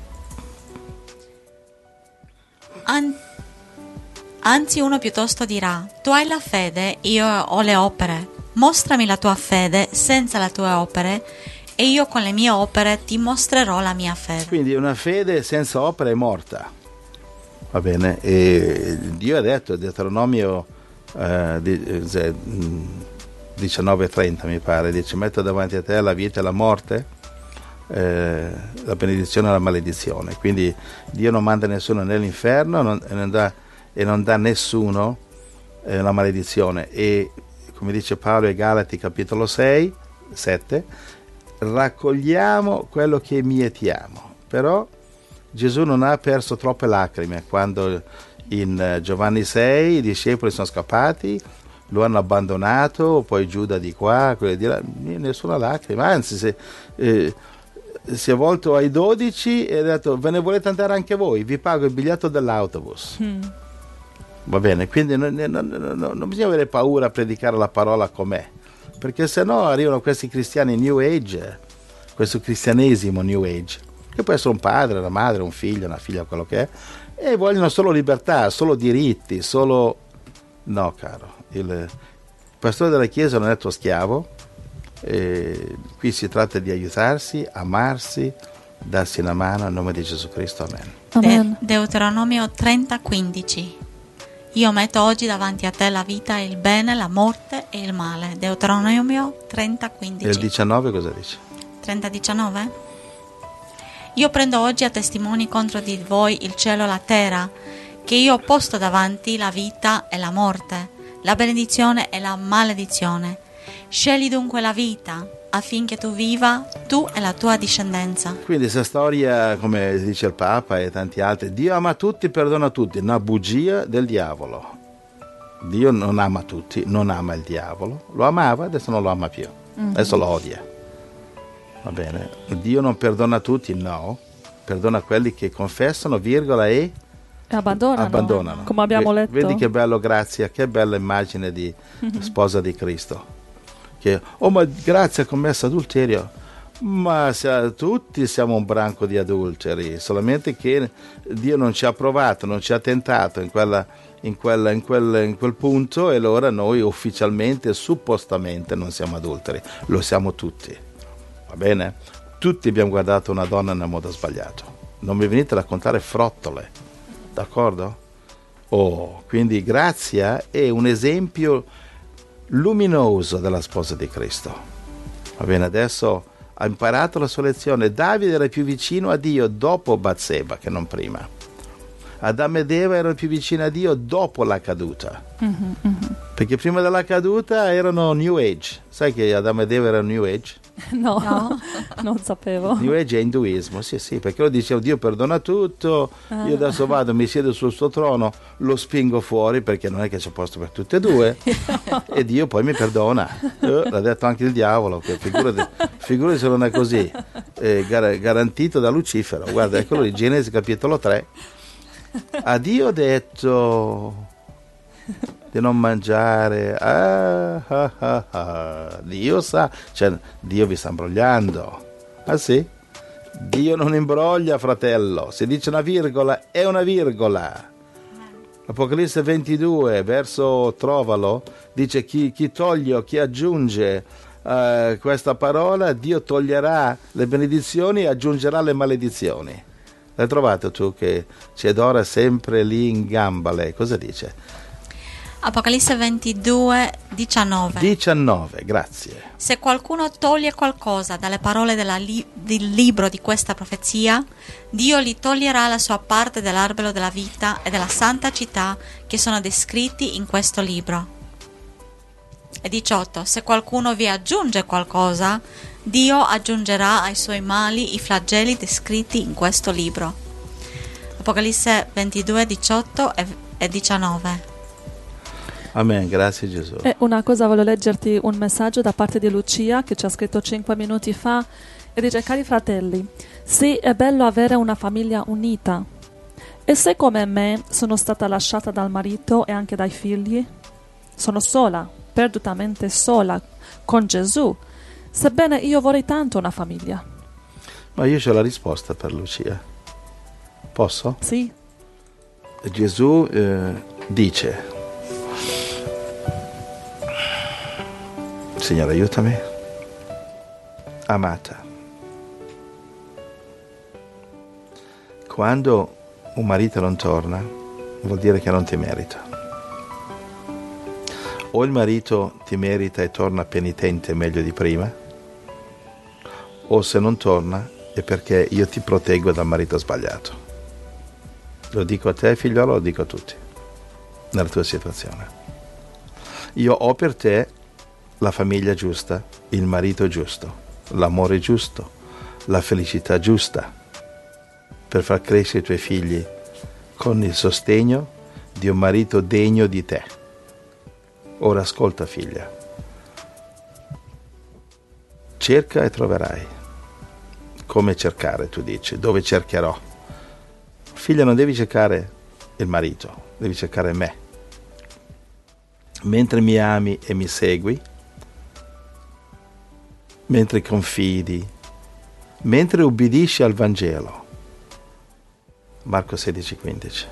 An- anzi uno piuttosto dirà: tu hai la fede, io ho le opere. Mostrami la tua fede senza le tue opere, e io con le mie opere ti mostrerò la mia fede. Quindi una fede senza opere è morta. Va bene? E Dio ha detto, Deuteronomio eh, diciannove trenta mi pare, dice: metto davanti a te la vita e la morte, eh, la benedizione e la maledizione. Quindi Dio non manda nessuno nell'inferno non, e, non dà, e non dà nessuno eh, la maledizione. E come dice Paolo ai Galati capitolo sei sette, raccogliamo quello che mietiamo. Però Gesù non ha perso troppe lacrime quando in Giovanni sei i discepoli sono scappati, lo hanno abbandonato, poi Giuda di qua, quelli di là, nessuna lacrima, anzi se, eh, si è volto ai dodici e ha detto: ve ne volete andare anche voi, vi pago il biglietto dell'autobus. Mm. Va bene, quindi non, non, non, non bisogna avere paura a predicare la parola com'è, perché se no arrivano questi cristiani New Age, questo cristianesimo New Age, che può essere un padre, una madre, un figlio, una figlia, quello che è, e vogliono solo libertà, solo diritti, solo... No, caro, il pastore della Chiesa non è tuo schiavo, e qui si tratta di aiutarsi, amarsi, darsi una mano nel nome di Gesù Cristo. Amen. Amen. De- Deuteronomio trenta quindici. Io metto oggi davanti a te la vita, il bene, la morte e il male. Deuteronomio trenta quindici. E il diciannove cosa dice? trenta diciannove. Io prendo oggi a testimoni contro di voi il cielo e la terra, che io ho posto davanti la vita e la morte, la benedizione e la maledizione. Scegli dunque la vita, affinché tu viva, tu e la tua discendenza. Quindi questa storia, come dice il Papa e tanti altri, Dio ama tutti, perdona tutti, una bugia del diavolo. Dio non ama tutti, non ama il diavolo, lo amava, adesso non lo ama più, mm-hmm. adesso lo odia. Va bene, Dio non perdona tutti, no, perdona quelli che confessano, virgola, e abbandonano, abbandonano. Come abbiamo letto. Vedi che bello, Grazia, che bella immagine di sposa di Cristo. Che, oh ma Grazia ha commesso adulterio, ma se, tutti siamo un branco di adulteri, solamente che Dio non ci ha provato, non ci ha tentato in, quella, in, quella, in, quel, in quel punto, e allora noi ufficialmente, suppostamente non siamo adulteri, lo siamo tutti. Va bene? Tutti abbiamo guardato una donna nel modo sbagliato. Non mi venite a raccontare frottole, d'accordo? Oh, quindi Grazia è un esempio luminoso della sposa di Cristo. Va bene, adesso ha imparato la sua lezione. Davide era più vicino a Dio dopo Batseba che non prima. Adamo ed Eva erano più vicini a Dio dopo la caduta. Mm-hmm, mm-hmm. Perché prima della caduta erano New Age. Sai che Adamo ed Eva erano New Age? No, no. Non sapevo. New Age è induismo, sì sì, perché lo diceva: Dio perdona tutto, ah. io adesso vado, mi siedo sul suo trono, lo spingo fuori perché non è che c'è posto per tutte e due, e Dio poi mi perdona. Eh, l'ha detto anche il diavolo, che figurati, figurati se non è così, eh, gar- garantito da Lucifero. Guarda, eccolo lì, Genesi capitolo tre. A Dio ha detto di non mangiare, ah, ah, ah, ah. Dio sa, cioè Dio vi sta imbrogliando. Ah sì? Dio non imbroglia, fratello, se dice una virgola è una virgola. Apocalisse ventidue, verso, trovalo, dice: chi, chi toglie o chi aggiunge uh, questa parola, Dio toglierà le benedizioni e aggiungerà le maledizioni. L'hai trovato tu che c'è Dora sempre lì in gamba lei? Cosa dice? Apocalisse ventidue diciannove. diciannove, grazie. Se qualcuno toglie qualcosa dalle parole della li- del libro di questa profezia, Dio gli toglierà la sua parte dell'albero della vita e della santa città che sono descritti in questo libro. E diciotto. Se qualcuno vi aggiunge qualcosa, Dio aggiungerà ai suoi mali i flagelli descritti in questo libro. Apocalisse ventidue diciotto e diciannove. Amen, grazie Gesù. E una cosa, voglio leggerti un messaggio da parte di Lucia che ci ha scritto cinque minuti fa e dice: cari fratelli, sì, è bello avere una famiglia unita E se come me sono stata lasciata dal marito e anche dai figli, sono sola, perdutamente sola, con Gesù, sebbene io vorrei tanto una famiglia. Ma io c'ho la risposta per Lucia. Posso? Sì. Gesù eh, dice: Signore, aiutami. Amata, quando un marito non torna, vuol dire che non ti merita. O il marito ti merita e torna penitente meglio di prima, o se non torna è perché io ti proteggo dal marito sbagliato. Lo dico a te, figliolo, lo dico a tutti, nella tua situazione. Io ho per te la famiglia giusta, il marito giusto, l'amore giusto, la felicità giusta, per far crescere i tuoi figli con il sostegno di un marito degno di te. Ora ascolta, figlia. Cerca e troverai. Come cercare, tu dici? Dove cercherò? Figlia, non devi cercare il marito, devi cercare me. Mentre mi ami e mi segui, mentre confidi, mentre ubbidisci al Vangelo. Marco sedici quindici.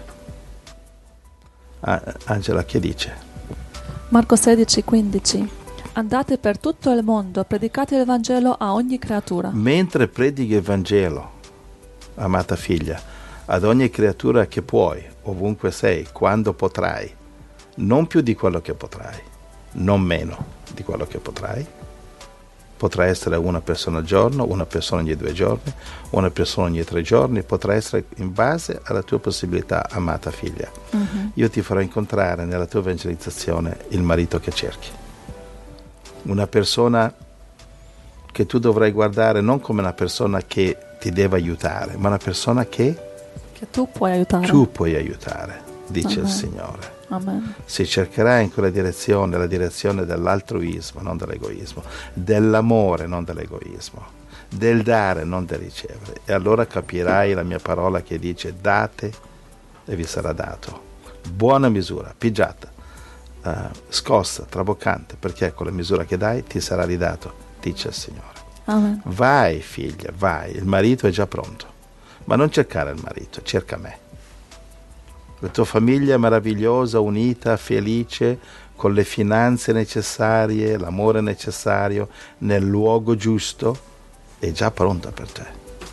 Ah, Angela, che dice? Marco sedici quindici. Andate per tutto il mondo, predicate il Vangelo a ogni creatura. Mentre predichi il Vangelo, amata figlia, ad ogni creatura che puoi, ovunque sei, quando potrai, non più di quello che potrai, non meno di quello che potrai. Potrà essere una persona al giorno, una persona ogni due giorni, una persona ogni tre giorni, potrà essere in base alla tua possibilità, amata figlia. Uh-huh. Io ti farò incontrare nella tua evangelizzazione il marito che cerchi. Una persona che tu dovrai guardare non come una persona che ti deve aiutare, ma una persona che, che tu puoi aiutare. Tu puoi aiutare, dice Amen. Il Signore. Amen. Si cercherà in quella direzione, la direzione dell'altruismo, non dell'egoismo, dell'amore, non dell'egoismo, del dare, non del ricevere. E allora capirai la mia parola che dice: date e vi sarà dato. Buona misura, pigiata, uh, scossa, traboccante, perché con la misura che dai ti sarà ridato, dice il Signore. Amen. Vai, figlia, vai, il marito è già pronto, ma non cercare il marito, cerca me. La tua famiglia è meravigliosa, unita, felice, con le finanze necessarie, l'amore necessario, nel luogo giusto, è già pronta per te.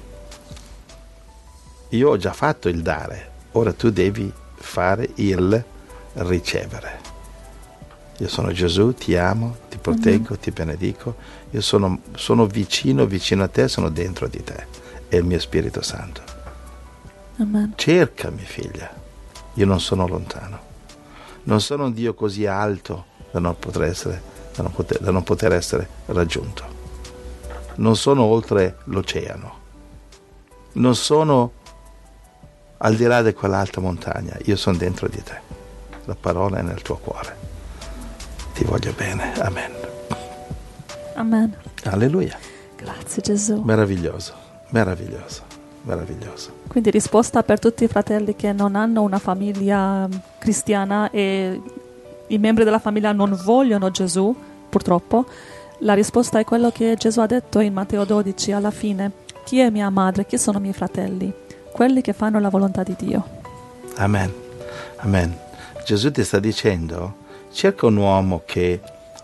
Io ho già fatto il dare, ora tu devi fare il ricevere. Io sono Gesù, ti amo, ti proteggo, mm-hmm. ti benedico, io sono, sono vicino, vicino a te, sono dentro di te, è il mio Spirito Santo. Amen. Cercami, figlia. Io non sono lontano, non sono un Dio così alto da non poter essere, da non poter, da non poter essere raggiunto. Non sono oltre l'oceano, non sono al di là di quell'alta montagna, io sono dentro di te. La parola è nel tuo cuore. Ti voglio bene. Amen. Amen. Alleluia. Grazie Gesù. Meraviglioso, meraviglioso. Meraviglioso. Quindi risposta per tutti i fratelli che non hanno una famiglia cristiana e i membri della famiglia non vogliono Gesù, purtroppo, la risposta è quello che Gesù ha detto in Matteo dodici alla fine: chi è mia madre, chi sono i miei fratelli? Quelli che fanno la volontà di Dio. Amen, amen. Gesù ti sta dicendo: cerca un uomo che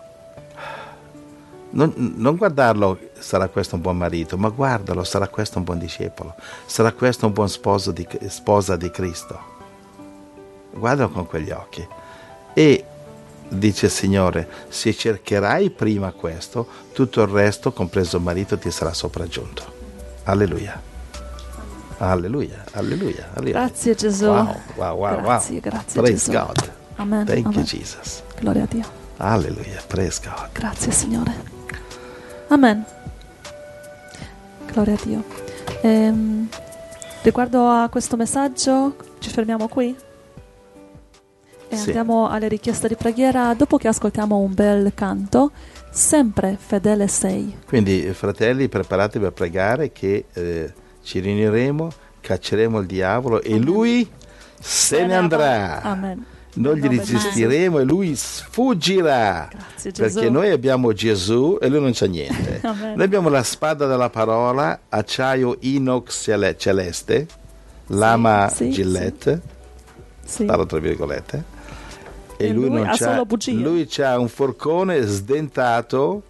non, non guardarlo, sarà questo un buon marito, ma guardalo, sarà questo un buon discepolo, sarà questo un buon sposo di, sposa di Cristo. Guardalo con quegli occhi. E dice il Signore: se cercherai prima questo, tutto il resto, compreso il marito, ti sarà sopraggiunto. Alleluia. Alleluia, alleluia, alleluia. Grazie Gesù. Wow, wow, wow, grazie, wow. grazie Praise Gesù. God. Amen. Thank Amen. you, Jesus. Gloria a Dio. Alleluia, praise God. Grazie Signore. Amen. Gloria a Dio. Ehm, riguardo a questo messaggio, ci fermiamo qui e Sì. andiamo alle richieste di preghiera dopo che ascoltiamo un bel canto. Sempre fedele sei. Quindi, fratelli, preparatevi per pregare che eh, ci riuniremo, cacceremo il diavolo e Amen. lui se ne andrà. Amen. Noi gli resistiremo e lui sfuggirà. Grazie, Gesù. Perché noi abbiamo Gesù e lui non c'ha niente. Amen. Noi abbiamo la spada della parola, acciaio inox cele- celeste, lama sì, Gillette, Sì. parlo tra virgolette, e, E lui, lui non ha c'ha, solo bugie. lui c'ha un forcone sdentato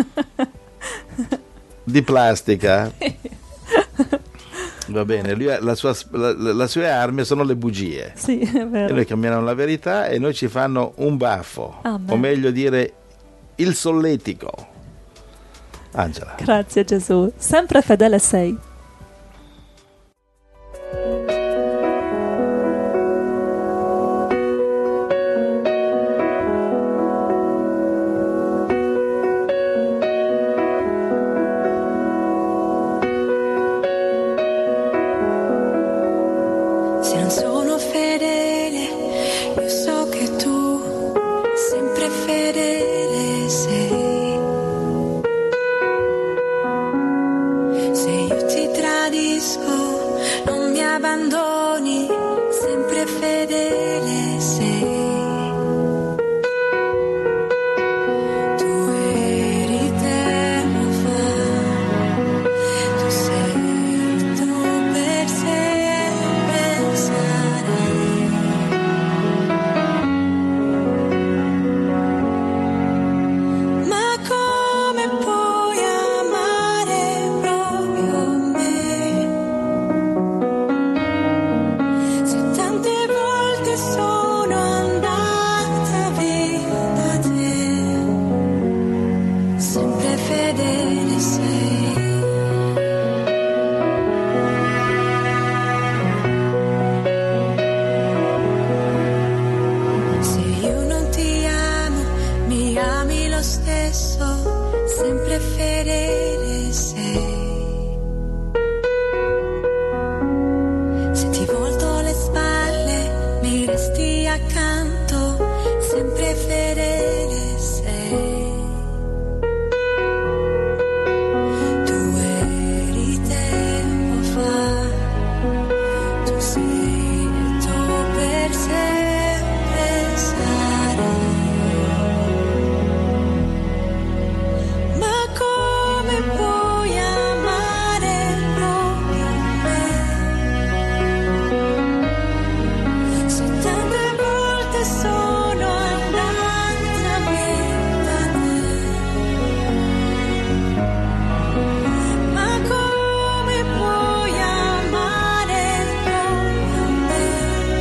di plastica. Va bene, lui ha, la sua, la, la sue armi sono le bugie. Sì, è E vero. noi camminiamo la verità e noi ci fanno un baffo, Amen. o meglio dire il solletico. Angela. Grazie Gesù. Sempre fedele sei. Se non sono fedele, io so che tu sempre fedele sei. Se io ti tradisco, non mi abbandoni, sempre fedele sei. Tu eri tempo fa, tu sei, tu per sempre sarai. Ma come puoi amare proprio me? Se tante volte sono andata via da te, sempre fedele sei. Se io non ti amo, mi ami lo stesso, sempre fedele sei. Se ti volto le spalle, mi resti accanto, sempre fedele sei. Tu eri tempo fa, tu sei e tu per sempre sarai. Ma come puoi amare proprio me? Se tante volte sono andata via da te. Ma come puoi amare proprio me?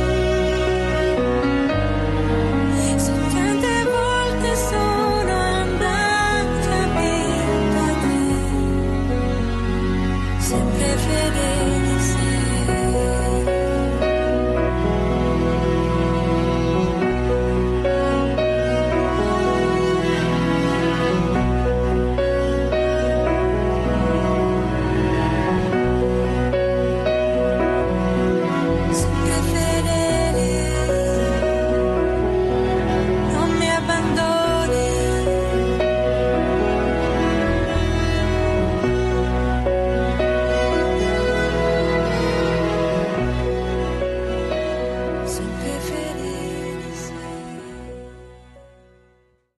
Se tante volte sono andata via da te, sempre fedele sei.